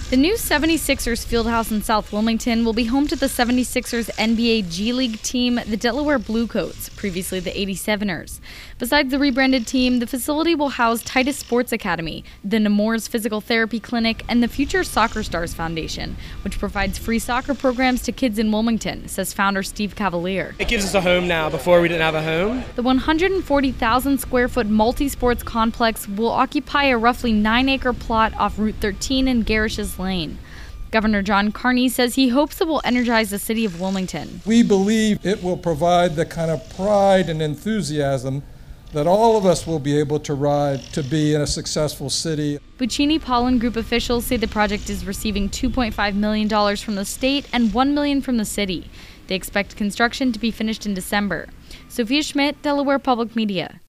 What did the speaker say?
The new 76ers fieldhouse in South Wilmington will be home to the 76ers NBA G League team, the Delaware Bluecoats, previously the 87ers. Besides the rebranded team, the facility will house Titus Sports Academy, the Nemours Physical Therapy Clinic, and the Future Soccer Stars Foundation, which provides free soccer programs to kids in Wilmington, says founder Steve Cavalier. It gives us a home now. Before we didn't have a home. The 140,000 square foot multi-sports complex will occupy a roughly 9-acre plot off Route 13 in Garish's Lane. Governor John Carney says he hopes it will energize the city of Wilmington. We believe it will provide the kind of pride and enthusiasm that all of us will be able to ride to be in a successful city. Buccini Pollen Group officials say the project is receiving $2.5 million from the state and $1 million from the city. They expect construction to be finished in December. Sophia Schmidt, Delaware Public Media.